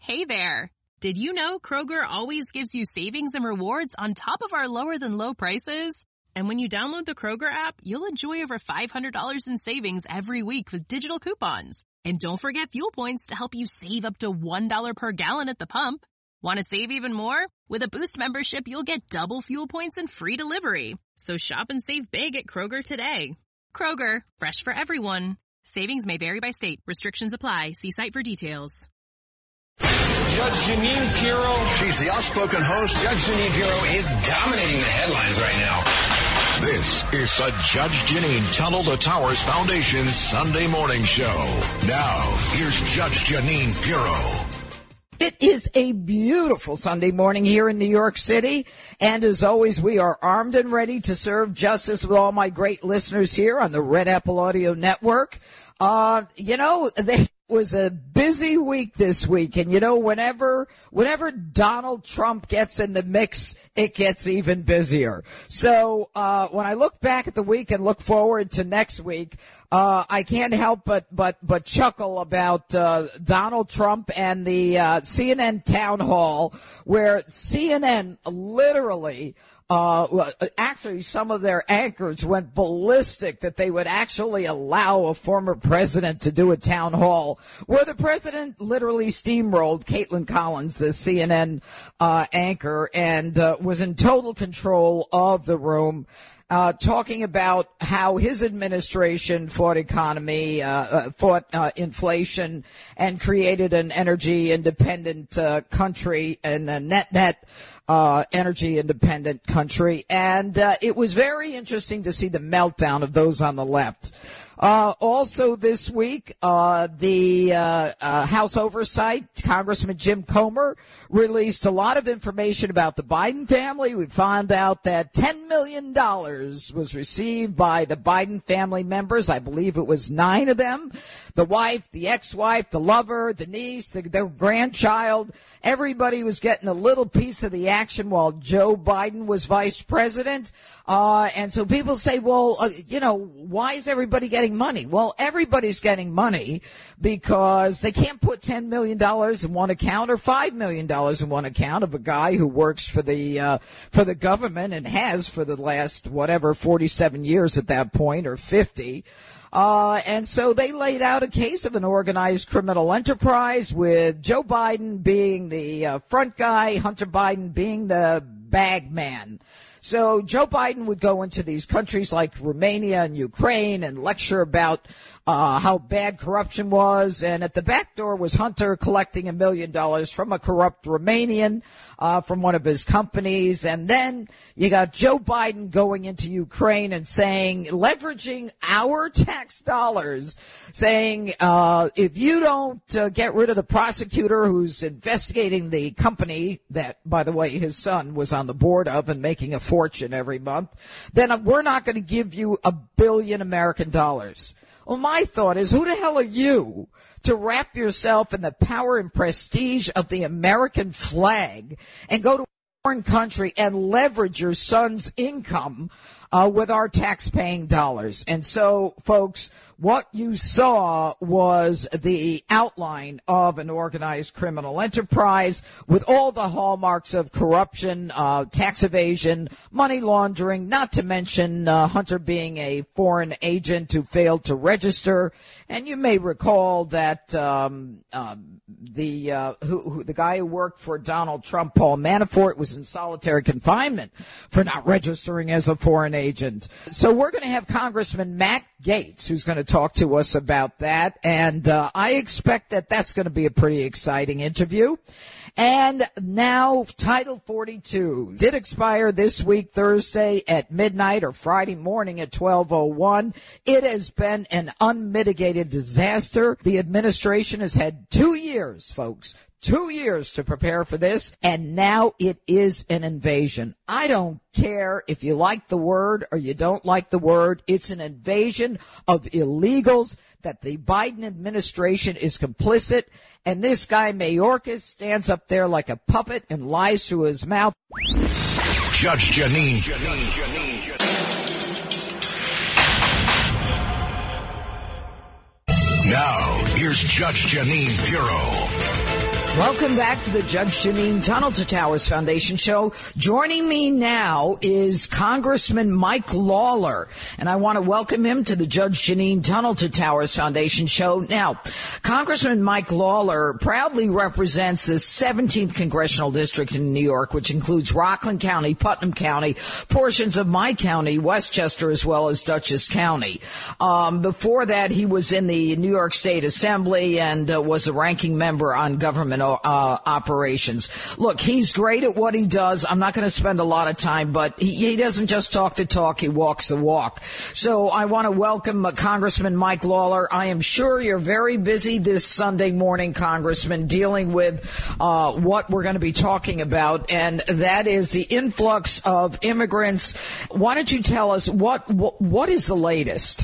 Hey there! Did you know Kroger always gives you savings and rewards on top of our lower-than-low prices? And when you download the Kroger app, you'll enjoy over $500 in savings every week with digital coupons. And don't forget fuel points to help you save up to $1 per gallon at the pump. Want to save even more? With a Boost membership, you'll get double fuel points and free delivery. So shop and save big at Kroger today. Kroger, fresh for everyone. Savings may vary by state. Restrictions apply. See site for details. Judge Jeanine Pirro. She's the outspoken host. Judge Jeanine Pirro is dominating the headlines right now. This is the Judge Jeanine Tunnel to Towers Foundation Sunday morning show. Now, here's Judge Jeanine Pirro. It is a beautiful Sunday morning here in New York City. And as always, we are armed and ready to serve justice with all my great listeners here on the Red Apple Audio Network. It was a busy week this week. And, whenever Donald Trump gets in the mix, it gets even busier. So when I look back at the week and look forward to next week, I can't help but chuckle about Donald Trump and the CNN town hall, where CNN literally actually, some of their anchors went ballistic that they would actually allow a former president to do a town hall, where the president literally steamrolled Caitlin Collins, the CNN anchor, and was in total control of the room. Talking about how his administration fought inflation and created an energy independent country and a net energy independent country. And it was very interesting to see the meltdown of those on the left. Also this week, the House Oversight, Congressman Jim Comer released a lot of information about the Biden family. We found out that $10 million was received by the Biden family members. I believe it was 9 of them. The wife, the ex-wife, the lover, the niece, their grandchild. Everybody was getting a little piece of the action while Joe Biden was vice president. And so people say, well, why is everybody getting money? Well, everybody's getting money because they can't put $10 million in one account or $5 million in one account of a guy who works for the government and has for the last, 47 years at that point, or 50. And so they laid out a case of an organized criminal enterprise, with Joe Biden being the front guy, Hunter Biden being the bag man. So Joe Biden would go into these countries like Romania and Ukraine and lecture about how bad corruption was. And at the back door was Hunter collecting $1 million from a corrupt Romanian from one of his companies. And then you got Joe Biden going into Ukraine and saying, leveraging our tax dollars, saying, if you don't get rid of the prosecutor who's investigating the company that, by the way, his son was on the board of and making a fortune every month, then we're not going to give you $1 billion American dollars. Well, my thought is, who the hell are you to wrap yourself in the power and prestige of the American flag and go to a foreign country and leverage your son's income with our tax-paying dollars? And so, folks, what you saw was the outline of an organized criminal enterprise with all the hallmarks of corruption, tax evasion, money laundering, not to mention Hunter being a foreign agent who failed to register. And you may recall that the guy who worked for Donald Trump, Paul Manafort, was in solitary confinement for not registering as a foreign agent. So we're going to have Congressman Matt Gaetz, who's going to talk to us about that. And I expect that that's going to be a pretty exciting interview. And now Title 42 did expire this week, Thursday at midnight, or Friday morning at 12:01. It has been an unmitigated disaster. The administration has had 2 years, folks. 2 years to prepare for this, and now it is an invasion. I don't care if you like the word or you don't like the word. It's an invasion of illegals that the Biden administration is complicit, and this guy Mayorkas stands up there like a puppet and lies through his mouth. Judge Jeanine. Now, here's Judge Jeanine Pirro. Welcome back to the Judge Jeanine Tunnel to Towers Foundation show. Joining me now is Congressman Mike Lawler, and I want to welcome him to the Judge Jeanine Tunnel to Towers Foundation show. Now, Congressman Mike Lawler proudly represents the 17th Congressional District in New York, which includes Rockland County, Putnam County, portions of my county, Westchester, as well as Dutchess County. Before that, he was in the New York State Assembly and was a ranking member on government operations. Look, he's great at what he does. I'm not going to spend a lot of time, but he doesn't just talk the talk, he walks the walk. So I want to welcome Congressman Mike Lawler. I am sure you're very busy this Sunday morning, Congressman, dealing with what we're going to be talking about, and that is the influx of immigrants. Why don't you tell us what is the latest?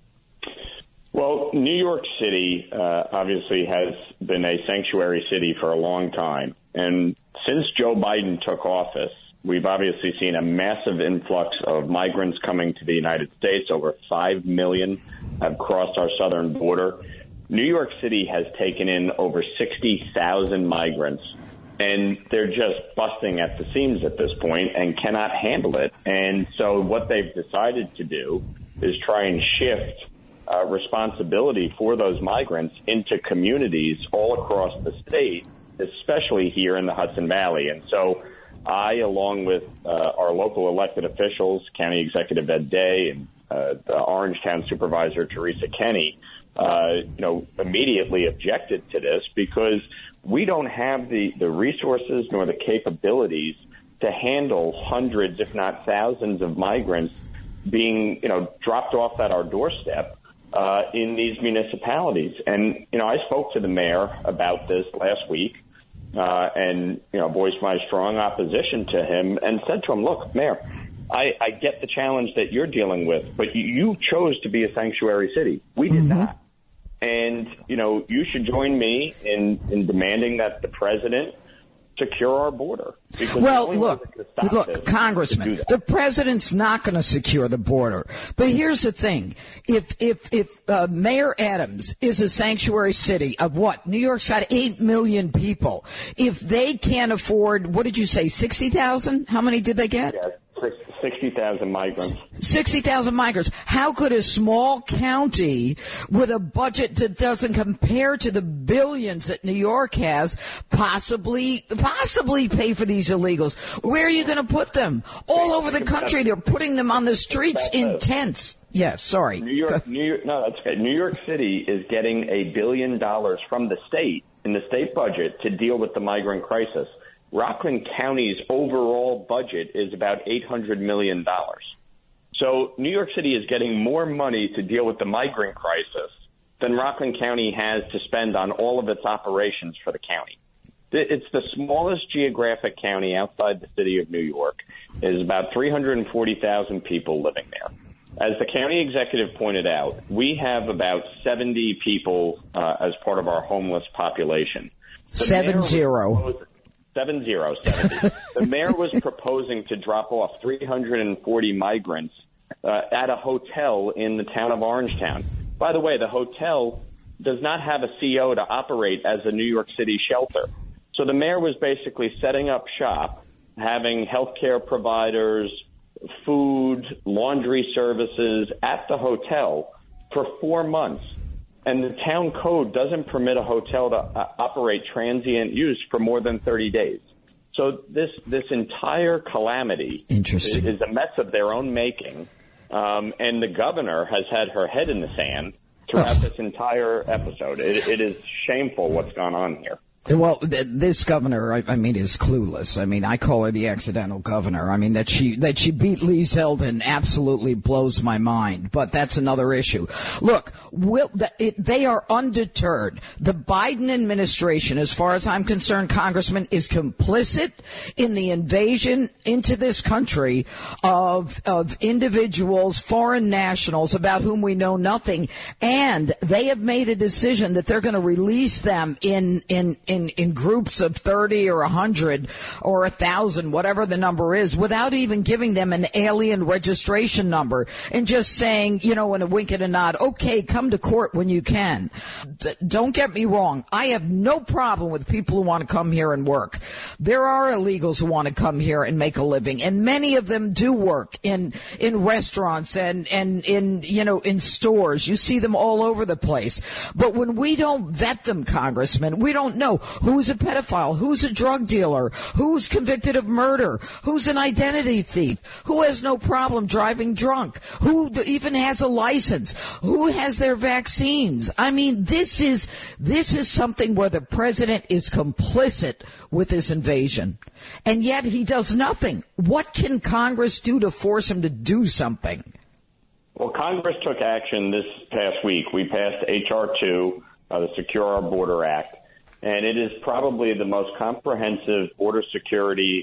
Well, New York City obviously has been a sanctuary city for a long time. And since Joe Biden took office, we've obviously seen a massive influx of migrants coming to the United States. Over 5 million have crossed our southern border. New York City has taken in over 60,000 migrants, and they're just busting at the seams at this point and cannot handle it. And so what they've decided to do is try and shift responsibility for those migrants into communities all across the state, especially here in the Hudson Valley. And so I, along with our local elected officials, County Executive Ed Day and the Orangetown Supervisor Teresa Kenny, immediately objected to this because we don't have the resources nor the capabilities to handle hundreds, if not thousands, of migrants being, dropped off at our doorstep in these municipalities. And, I spoke to the mayor about this last week and, voiced my strong opposition to him and said to him, look, Mayor, I get the challenge that you're dealing with, but you chose to be a sanctuary city. We did not. And, you should join me in demanding that the president secure our border. Well, look, Congressman, the president's not going to secure the border. But here's the thing. If Mayor Adams is a sanctuary city of what? New York's got 8 million people. If they can't afford, what did you say, 60,000? How many did they get? Yeah. 60,000 migrants. 60,000 migrants. How could a small county with a budget that doesn't compare to the billions that New York has possibly pay for these illegals? Where are you going to put them? All over the country, they're putting them on the streets in tents. Yeah, sorry. New York, no, that's okay. New York City is getting $1 billion from the state in the state budget to deal with the migrant crisis. Rockland County's overall budget is about $800 million. So New York City is getting more money to deal with the migrant crisis than Rockland County has to spend on all of its operations for the county. It's the smallest geographic county outside the city of New York. There's about 340,000 people living there. As the county executive pointed out, we have about 70 people as part of our homeless population. 70. 70. The mayor was proposing to drop off 340 migrants at a hotel in the town of Orangetown. By the way, the hotel does not have a CO to operate as a New York City shelter. So the mayor was basically setting up shop, having healthcare providers, food, laundry services at the hotel for 4 months. And the town code doesn't permit a hotel to operate transient use for more than 30 days. So this entire calamity is a mess of their own making. And the governor has had her head in the sand throughout this entire episode. It is shameful what's gone on here. Well, this governor, I mean, is clueless. I mean, I call her the accidental governor. I mean, that she beat Lee Zeldin absolutely blows my mind, but that's another issue. Look, they are undeterred. The Biden administration, as far as I'm concerned, Congressman, is complicit in the invasion into this country of individuals, foreign nationals, about whom we know nothing, and they have made a decision that they're going to release them in in groups of 30 or 100 or 1,000, whatever the number is, without even giving them an alien registration number and just saying, in a wink and a nod, okay, come to court when you can. Don't get me wrong. I have no problem with people who want to come here and work. There are illegals who want to come here and make a living, and many of them do work in restaurants and in stores. You see them all over the place. But when we don't vet them, Congressman, we don't know who's a pedophile, who's a drug dealer, who's convicted of murder, who's an identity thief, who has no problem driving drunk, who even has a license, who has their vaccines. I mean, this is something where the president is complicit with this invasion, and yet he does nothing. What can Congress do to force him to do something? Well, Congress took action this past week. We passed H.R. 2, the Secure Our Border Act, and it is probably the most comprehensive border security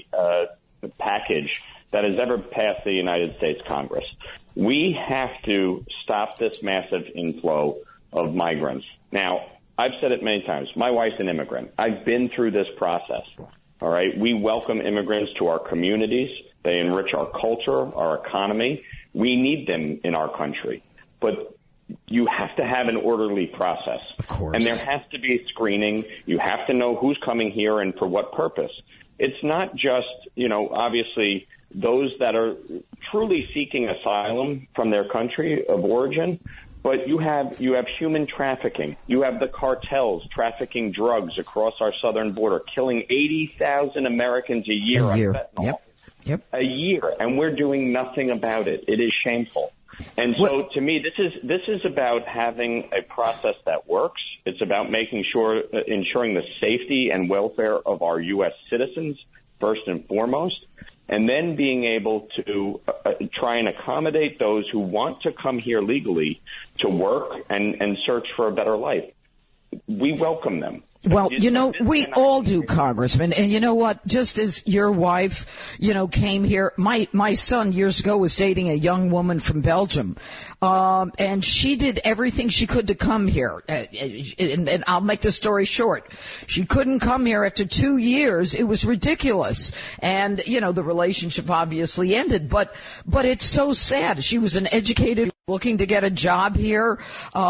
package that has ever passed the United States Congress. We have to stop this massive inflow of migrants. Now, I've said it many times. My wife's an immigrant. I've been through this process. All right. We welcome immigrants to our communities. They enrich our culture, our economy. We need them in our country. But you have to have an orderly process. Of course. And there has to be screening. You have to know who's coming here and for what purpose. It's not just, obviously those that are truly seeking asylum from their country of origin. But you have human trafficking. You have the cartels trafficking drugs across our southern border, killing 80,000 Americans a year on fentanyl. Yep. A year, and we're doing nothing about it. It is shameful. And so, to me, this is about having a process that works. It's about ensuring the safety and welfare of our U.S. citizens first and foremost, and then being able to try and accommodate those who want to come here legally to work and search for a better life. We welcome them. Well, we all do, Congressman. And you know what? Just as your wife, came here, my son years ago was dating a young woman from Belgium. And she did everything she could to come here. And I'll make the story short. She couldn't come here after 2 years. It was ridiculous. And, the relationship obviously ended. But it's so sad. She was an educated, looking to get a job here.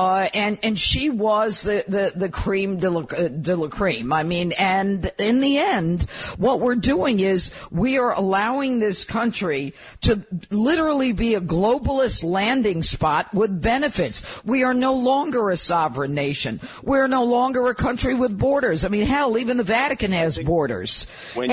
And she was the cream de la cream. I mean, and in the end, what we're doing is we are allowing this country to literally be a globalist landing spot with benefits. We are no longer a sovereign nation. We're no longer a country with borders. I mean, hell, even the Vatican has borders.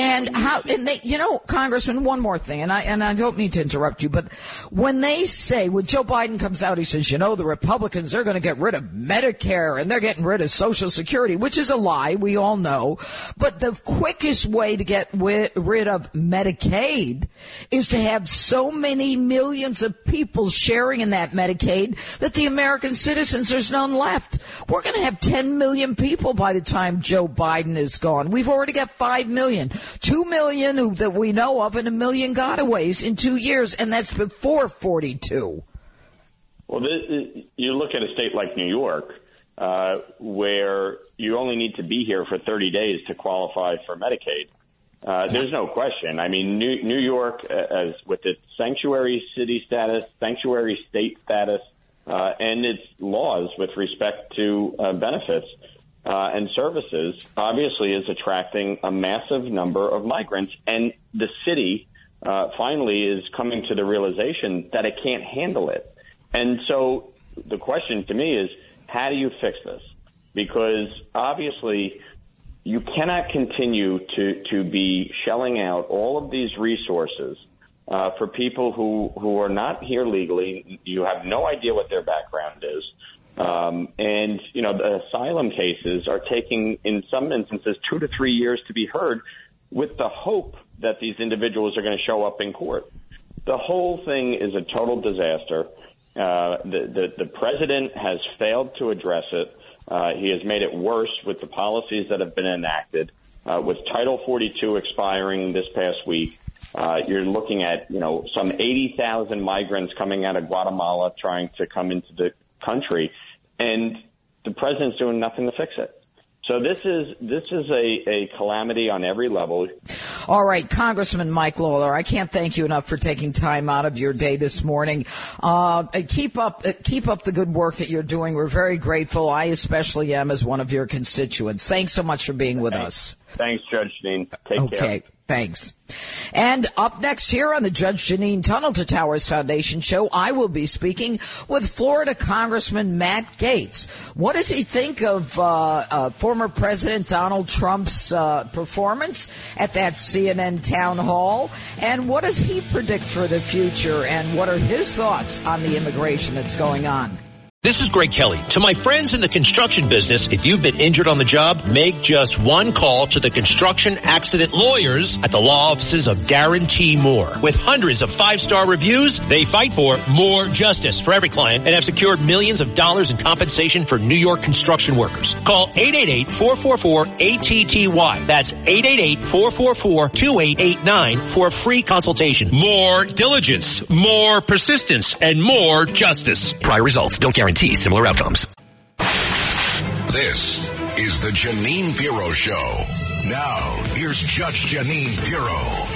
Congressman, one more thing, and I don't mean to interrupt you, but when Joe Biden comes out, he says, the Republicans are going to get rid of Medicare and they're getting rid of Social Security, which is a lie. We all know. But the quickest way to get rid of Medicaid is to have so many millions of people sharing in that Medicaid that the American citizens, there's none left. We're going to have 10 million people by the time Joe Biden is gone. We've already got 5 million, 2 million that we know of, and 1 million gotaways in 2 years, and that's before 42. Well, you look at a state like New York, where you only need to be here for 30 days to qualify for Medicaid. There's no question. I mean, New York, as with its sanctuary city status, sanctuary state status, and its laws with respect to benefits and services, obviously is attracting a massive number of migrants. And the city finally is coming to the realization that it can't handle it. And so the question to me is, how do you fix this? Because obviously you cannot continue to be shelling out all of these resources for people who are not here legally. You have no idea what their background is. And, the asylum cases are taking, in some instances, 2 to 3 years to be heard with the hope that these individuals are going to show up in court. The whole thing is a total disaster. The president has failed to address it. He has made it worse with the policies that have been enacted. With Title 42 expiring this past week, you're looking at, some 80,000 migrants coming out of Guatemala trying to come into the country, and the president's doing nothing to fix it. So this is a calamity on every level. All right, Congressman Mike Lawler, I can't thank you enough for taking time out of your day this morning. Keep up the good work that you're doing. We're very grateful. I especially am, as one of your constituents. Thanks so much for being with us. Thanks, Judge Jeanine. Take care. Okay, thanks. And up next here on the Judge Jeanine Tunnel to Towers Foundation show, I will be speaking with Florida Congressman Matt Gaetz. What does he think of former President Donald Trump's performance at that CNN town hall? And what does he predict for the future? And what are his thoughts on the immigration that's going on? This is Greg Kelly. To my friends in the construction business, if you've been injured on the job, make just one call to the construction accident lawyers at the law offices of Guarantee More. With hundreds of 5-star reviews, they fight for more justice for every client and have secured millions of dollars in compensation for New York construction workers. Call 888-444-ATTY. That's 888-444-2889 for a free consultation. More diligence, more persistence, and more justice. Prior results don't guarantee similar outcomes. This is the Jeanine Pirro Show. Now, here's Judge Jeanine Pirro.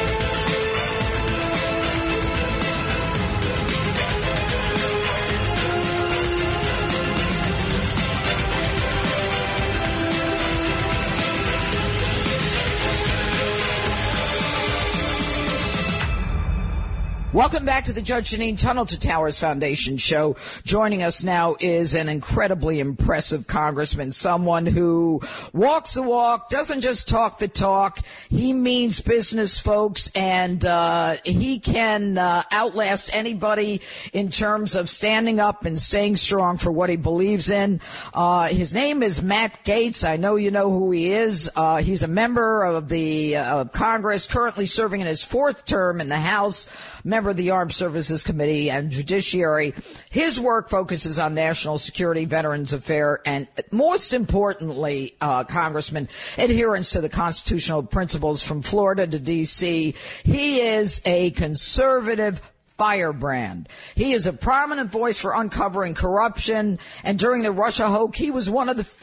Welcome back to the Judge Jeanine Tunnel to Towers Foundation show. Joining us now is an incredibly impressive congressman, someone who walks the walk, doesn't just talk the talk. He means business, folks, and he can outlast anybody in terms of standing up and staying strong for what he believes in. His name is Matt Gaetz. I know you know who he is. He's a member of the Congress, currently serving in his 4th term in the House, member of the Armed Services Committee and Judiciary. His work focuses on national security, Veterans Affairs, and most importantly, Congressman, adherence to the constitutional principles from Florida to D.C. He is a conservative firebrand. He is a prominent voice for uncovering corruption, and during the Russia hoax, he was one of the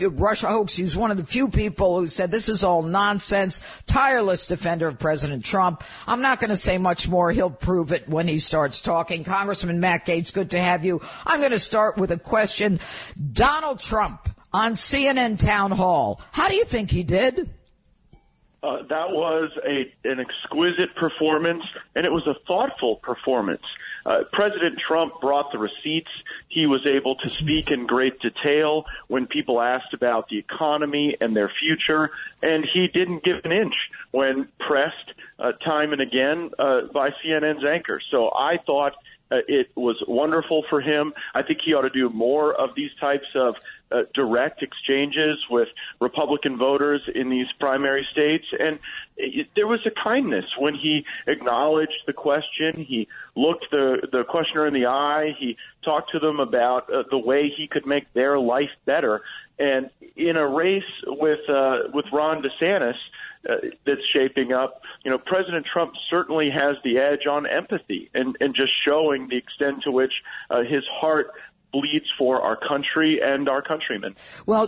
few people who said this is all nonsense, tireless defender of President Trump. I'm not going to say much more. He'll prove it when he starts talking. Congressman Matt Gaetz, good to have you. I'm going to start with a question. Donald Trump on CNN Town Hall. How do you think he did? That was an exquisite performance, and it was a thoughtful performance. President Trump brought the receipts. He was able to speak in great detail when people asked about the economy and their future, and he didn't give an inch when pressed time and again by CNN's anchor. So I thought it was wonderful for him. I think he ought to do more of these types of direct exchanges with Republican voters in these primary states. And there was a kindness when he acknowledged the question. He looked the questioner in the eye. He talked to them about the way he could make their life better. And in a race with Ron DeSantis that's shaping up, President Trump certainly has the edge on empathy and just showing the extent to which his heart bleeds for our country and our countrymen. Well,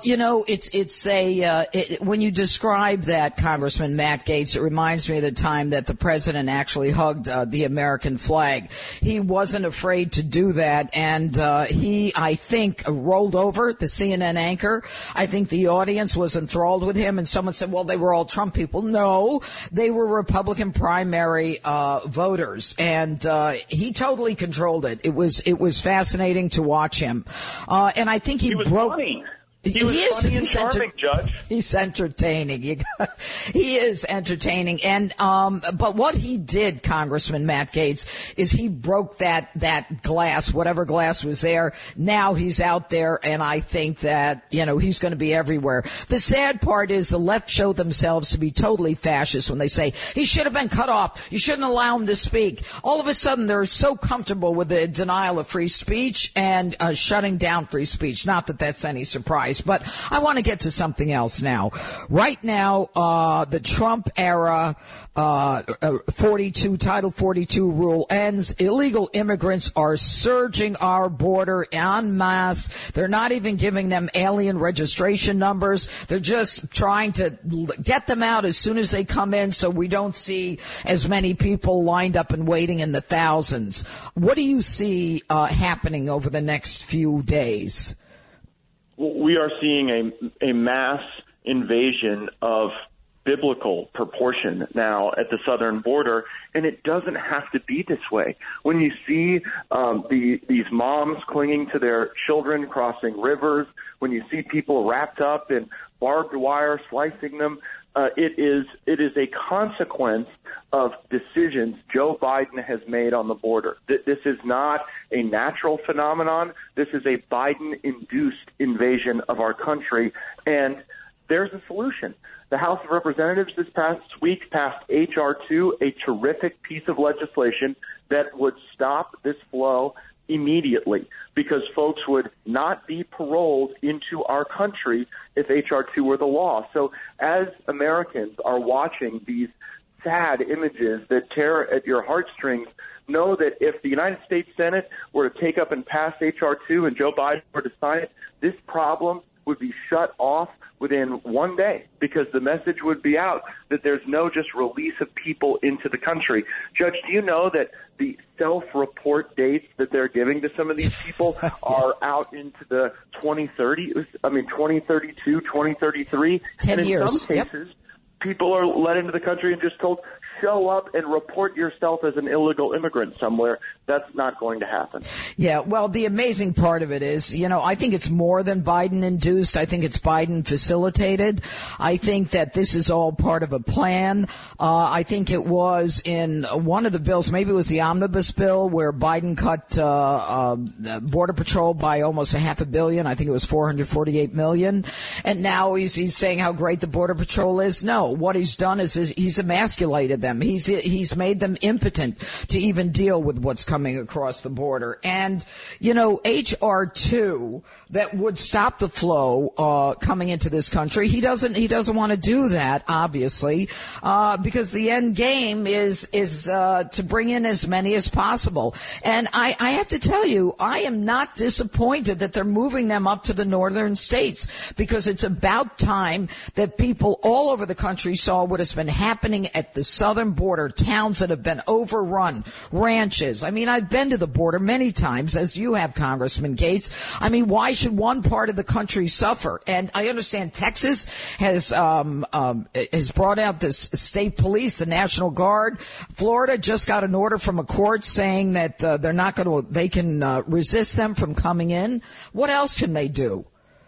when you describe that, Congressman Matt Gaetz, it reminds me of the time that the president actually hugged the American flag. He wasn't afraid to do that, and he, I think, rolled over the CNN anchor. I think the audience was enthralled with him, and someone said, well, they were all Trump people. No, they were Republican primary voters, and he totally controlled it. It was fascinating to watch him. And I think he was broke. Funny. He was funny and charming, Judge. He's entertaining. He is entertaining. And, but what he did, Congressman Matt Gaetz, is he broke that glass, whatever glass was there. Now he's out there, and I think that, he's going to be everywhere. The sad part is the left show themselves to be totally fascist when they say he should have been cut off. You shouldn't allow him to speak. All of a sudden, they're so comfortable with the denial of free speech and shutting down free speech. Not that that's any surprise. surprise. But I want to get to something else now. Right now, the Trump era, Title 42 rule ends. Illegal immigrants are surging our border en masse. They're not even giving them alien registration numbers. They're just trying to get them out as soon as they come in so we don't see as many people lined up and waiting in the thousands. What do you see happening over the next few days? We are seeing a mass invasion of biblical proportion now at the southern border, and it doesn't have to be this way. When you see these moms clinging to their children crossing rivers, when you see people wrapped up in barbed wire slicing them, it is a consequence of decisions Joe Biden has made on the border. This is not a natural phenomenon. This is a Biden-induced invasion of our country, and there's a solution. The House of Representatives this past week passed H.R. 2, a terrific piece of legislation that would stop this flow immediately, because folks would not be paroled into our country if H.R. 2 were the law. So as Americans are watching these sad images that tear at your heartstrings, know that if the United States Senate were to take up and pass H.R. 2 and Joe Biden were to sign it, this problem would be shut off within one day, because the message would be out that there's no just release of people into the country. Judge, do you know that the self-report dates that they're giving to some of these people are out into the 2032, 2033? 10 and years. In some cases, people are let into the country and just told, show up and report yourself as an illegal immigrant somewhere. That's not going to happen. Yeah, well, the amazing part of it is, I think it's more than Biden-induced. I think it's Biden-facilitated. I think that this is all part of a plan. I think it was in one of the bills, maybe it was the omnibus bill, where Biden cut Border Patrol by almost $500 million. I think it was $448 million. And now he's saying how great the Border Patrol is. No, what he's done is he's emasculated them. He's made them impotent to even deal with what's coming across the border. And, H.R. 2 that would stop the flow coming into this country, he doesn't want to do that, obviously, because the end game is to bring in as many as possible. And I have to tell you, I am not disappointed that they're moving them up to the northern states, because it's about time that people all over the country saw what has been happening at the southern border, towns that have been overrun, ranches. I mean, I've been to the border many times, as you have, Congressman Gates. I mean, why should one part of the country suffer? And I understand Texas has brought out this state police, the National Guard. Florida just got an order from a court saying that they can resist them from coming in. What else can they do?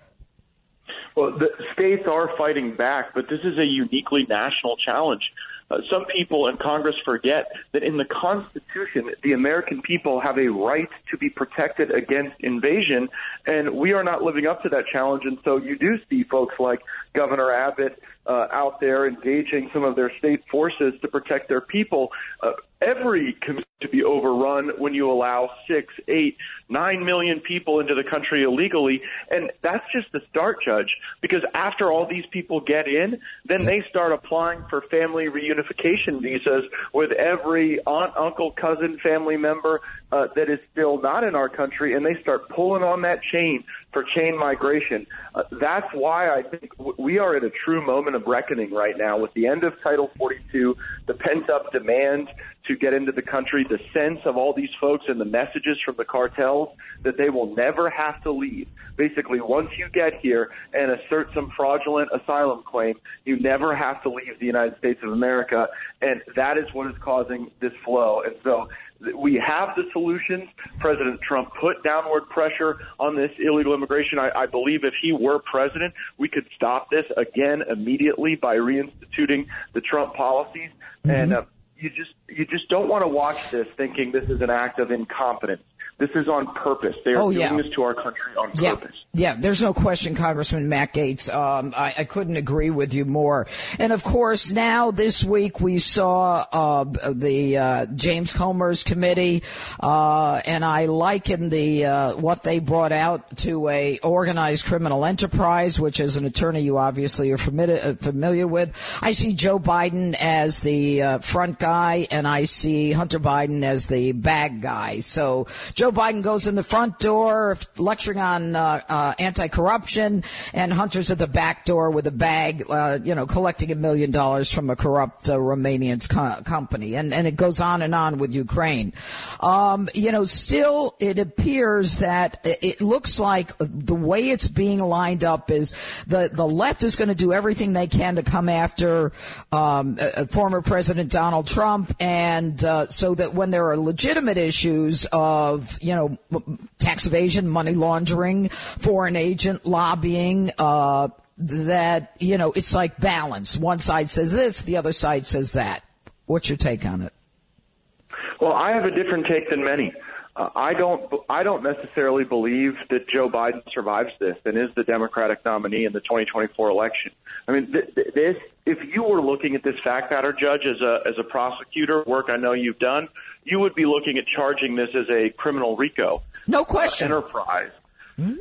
Well, the states are fighting back, but this is a uniquely national challenge. Some people in Congress forget that in the Constitution, the American people have a right to be protected against invasion, and we are not living up to that challenge. And so you do see folks like Governor Abbott out there engaging some of their state forces to protect their people. Every community to be overrun when you allow 6, 8, 9 million people into the country illegally. And that's just the start, Judge, because after all these people get in, then they start applying for family reunification visas with every aunt, uncle, cousin, family member that is still not in our country, and they start pulling on that chain for chain migration. That's why I think we are at a true moment of reckoning right now with the end of Title 42, the pent-up demand to get into the country, the sense of all these folks and the messages from the cartels that they will never have to leave. Basically, once you get here and assert some fraudulent asylum claim, you never have to leave the United States of America, and that is what is causing this flow. And so we have the solutions. President Trump put downward pressure on this illegal immigration. I believe if he were president, we could stop this again immediately by reinstituting the Trump policies. Mm-hmm. And you just don't want to watch this thinking this is an act of incompetence. This is on purpose. They are doing this to our country on purpose. Yeah, there's no question, Congressman Matt Gaetz. I couldn't agree with you more. And of course, now this week we saw the James Comer's committee, and I liken what they brought out to a organized criminal enterprise, which as an attorney you obviously are familiar with. I see Joe Biden as the front guy, and I see Hunter Biden as the bag guy. So Joe Biden goes in the front door lecturing on anti-corruption, and Hunter's at the back door with a bag, collecting $1 million from a corrupt Romanian company. And it goes on with Ukraine. Still it appears that it looks like the way it's being lined up is the left is going to do everything they can to come after former President Donald Trump, and so that when there are legitimate issues of, tax evasion, money laundering, foreign agent lobbying, that, it's like balance. One side says this, the other side says that. What's your take on it? Well, I have a different take than many. I don't necessarily believe that Joe Biden survives this and is the Democratic nominee in the 2024 election. I mean, if you were looking at this fact pattern, Judge, as a prosecutor, work I know you've done, you would be looking at charging this as a criminal RICO. No question. Enterprise. Mm-hmm.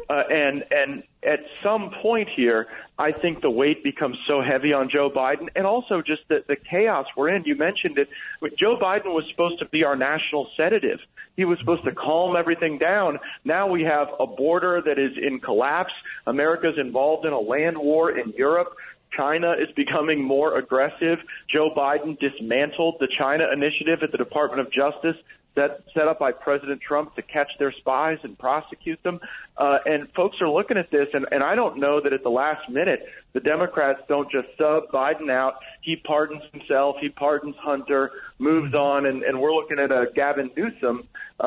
And at some point here, I think the weight becomes so heavy on Joe Biden, and also just the chaos we're in. You mentioned it. Joe Biden was supposed to be our national sedative. He was supposed to calm everything down. Now we have a border that is in collapse. America's involved in a land war in Europe. China is becoming more aggressive. Joe Biden dismantled the China initiative at the Department of Justice set up by President Trump to catch their spies and prosecute them. And folks are looking at this, and I don't know that at the last minute the Democrats don't just sub Biden out. He pardons himself. He pardons Hunter, moves on, and we're looking at a Gavin Newsom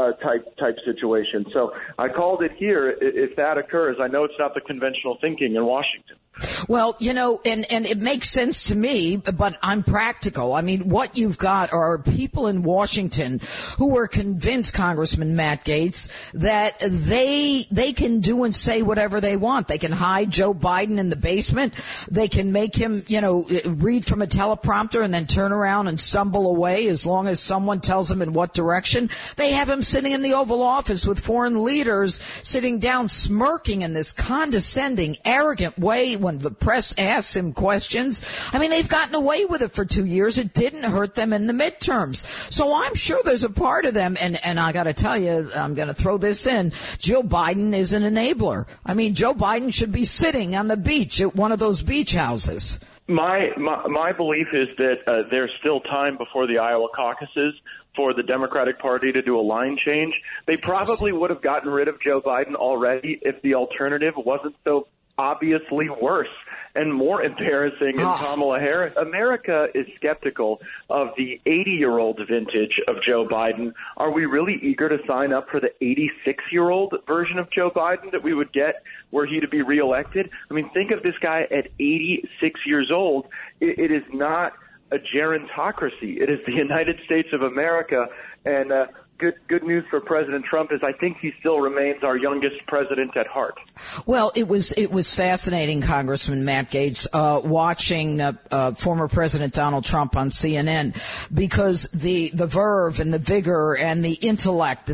type situation. So I called it here. If that occurs, I know it's not the conventional thinking in Washington. Well, and it makes sense to me, but I'm practical. I mean, what you've got are people in Washington who are convinced, Congressman Matt Gaetz, that they can do and say whatever they want. They can hide Joe Biden in the basement. They can make him, read from a teleprompter and then turn around and stumble away as long as someone tells him in what direction. They have him sitting in the Oval Office with foreign leaders sitting down smirking in this condescending, arrogant way when the press asks him questions. I mean, they've gotten away with it for 2 years. It didn't hurt them in the midterms. So I'm sure there's a part of them, and I got to tell you, I'm going to throw this in, Joe Biden is an enabler. I mean, Joe Biden should be sitting on the beach at one of those beach houses. My belief is that there's still time before the Iowa caucuses for the Democratic Party to do a line change. They probably would have gotten rid of Joe Biden already if the alternative wasn't so obviously worse and more embarrassing than Kamala Harris. America is skeptical of the 80-year-old vintage of Joe Biden. Are we really eager to sign up for the 86-year-old version of Joe Biden that we would get were he to be reelected? I mean, think of this guy at 86 years old. It is not a gerontocracy. It is the United States of America, and Good news for President Trump is I think he still remains our youngest president at heart. Well, it was fascinating, Congressman Matt Gaetz, watching former President Donald Trump on CNN, because the verve and the vigor and the intellect,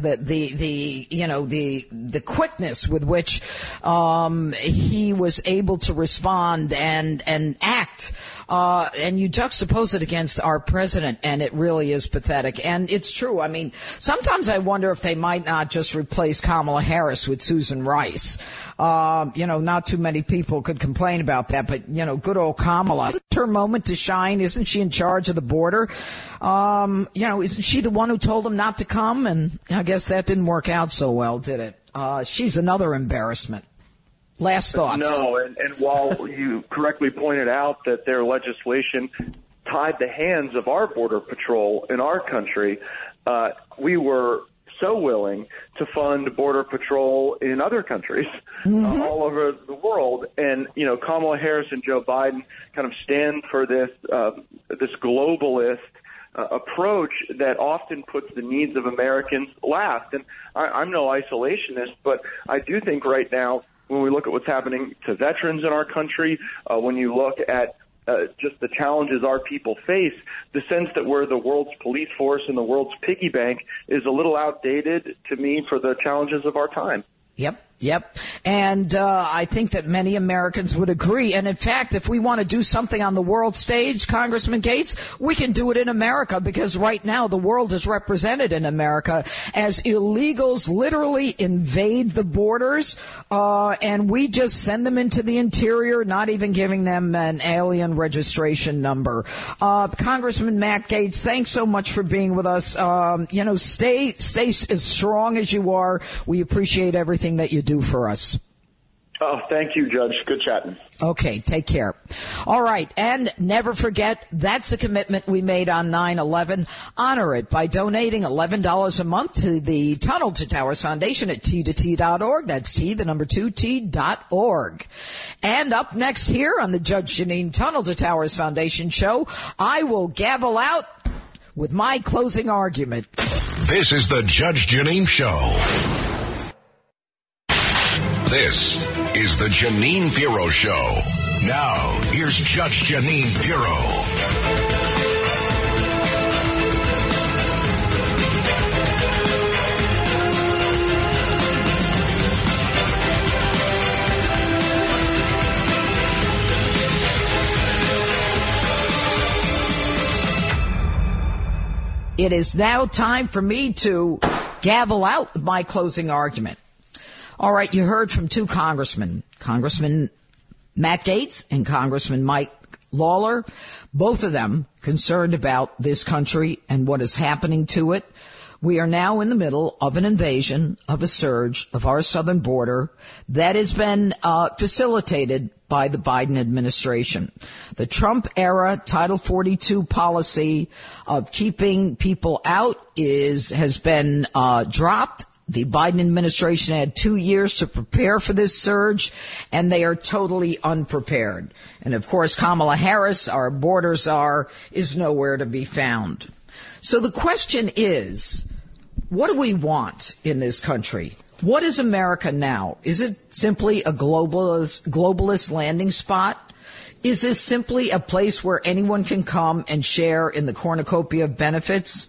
the quickness with which he was able to respond and act, and you juxtapose it against our president, and it really is pathetic. And it's true. I mean, sometimes I wonder if they might not just replace Kamala Harris with Susan Rice. Not too many people could complain about that, but, good old Kamala. It's her moment to shine. Isn't she in charge of the border? Isn't she the one who told him not to come? And I guess that didn't work out so well, did it? She's another embarrassment. Last thoughts. No, and while you correctly pointed out that their legislation tied the hands of our border patrol in our country, we were so willing to fund border patrol in other countries all over the world. And, Kamala Harris and Joe Biden kind of stand for this globalist approach that often puts the needs of Americans last. And I'm no isolationist, but I do think right now when we look at what's happening to veterans in our country, when you look at just the challenges our people face, the sense that we're the world's police force and the world's piggy bank is a little outdated to me for the challenges of our time. Yep. And I think that many Americans would agree. And in fact, if we want to do something on the world stage, Congressman Gates, we can do it in America, because right now the world is represented in America as illegals literally invade the borders, and we just send them into the interior, not even giving them an alien registration number. Congressman Matt Gaetz, thanks so much for being with us. Stay as strong as you are. We appreciate everything that you do for us. Oh, thank you, Judge. Good chatting. Okay, take care. All right, and never forget, that's a commitment we made on 9/11. Honor it by donating $11 a month to the Tunnel to Towers Foundation at T2T.org. That's T2T.org. And up next here on the Judge Jeanine Tunnel to Towers Foundation show, I will gavel out with my closing argument. This is the Judge Jeanine Show. This is the Jeanine Pirro Show. Now, here's Judge Jeanine Pirro. It is now time for me to gavel out with my closing argument. All right, you heard from two congressmen, Congressman Matt Gaetz and Congressman Mike Lawler, both of them concerned about this country and what is happening to it. We are now in the middle of an invasion, of a surge of our southern border that has been facilitated by the Biden administration. The Trump-era Title 42 policy of keeping people out has been dropped. The Biden administration had 2 years to prepare for this surge, and they are totally unprepared. And of course, Kamala Harris, our border czar, is nowhere to be found. So the question is, what do we want in this country? What is America now? Is it simply a globalist landing spot? Is this simply a place where anyone can come and share in the cornucopia of benefits?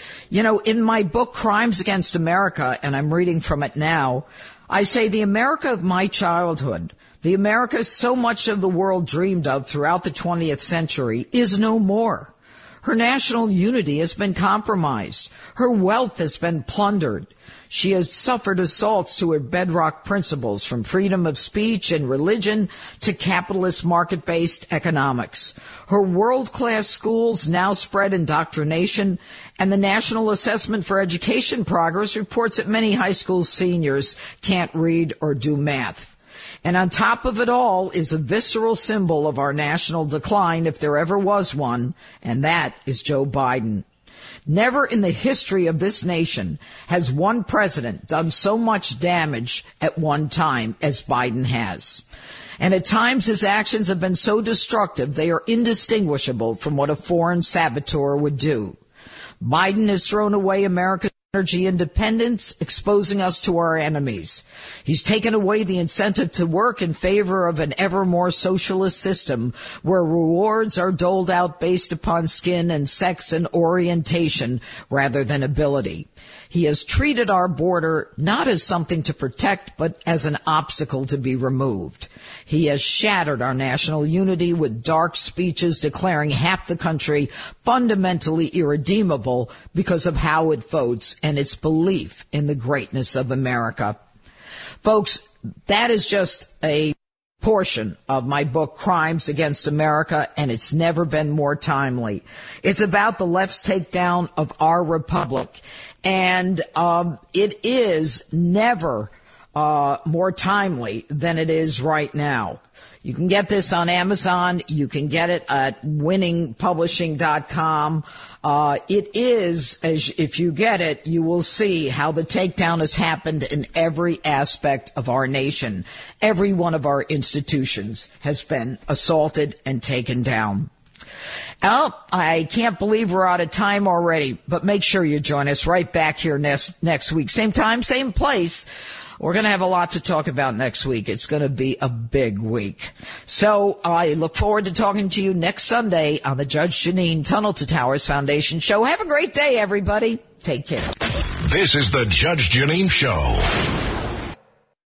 In my book, Crimes Against America, and I'm reading from it now, I say the America of my childhood, the America so much of the world dreamed of throughout the 20th century, is no more. Her national unity has been compromised. Her wealth has been plundered. She has suffered assaults to her bedrock principles, from freedom of speech and religion to capitalist market-based economics. Her world-class schools now spread indoctrination, and the National Assessment for Education Progress reports that many high school seniors can't read or do math. And on top of it all is a visceral symbol of our national decline, if there ever was one, and that is Joe Biden. Never in the history of this nation has one president done so much damage at one time as Biden has. And at times his actions have been so destructive they are indistinguishable from what a foreign saboteur would do. Biden has thrown away America's energy independence, exposing us to our enemies. He's taken away the incentive to work in favor of an ever more socialist system where rewards are doled out based upon skin and sex and orientation rather than ability. He has treated our border not as something to protect, but as an obstacle to be removed. He has shattered our national unity with dark speeches declaring half the country fundamentally irredeemable because of how it votes and its belief in the greatness of America. Folks, that is just a portion of my book, Crimes Against America, and it's never been more timely. It's about the left's takedown of our republic, and it is never more timely than it is right now. You can get this on Amazon. You can get it at winningpublishing.com. It is, if you get it, you will see how the takedown has happened in every aspect of our nation. Every one of our institutions has been assaulted and taken down. Oh, I can't believe we're out of time already, but make sure you join us right back here next week. Same time, same place. we're going to have a lot to talk about next week. It's going to be a big week. So I look forward to talking to you next Sunday on the Judge Jeanine Tunnel to Towers Foundation Show. Have a great day, everybody. Take care. This is the Judge Jeanine Show.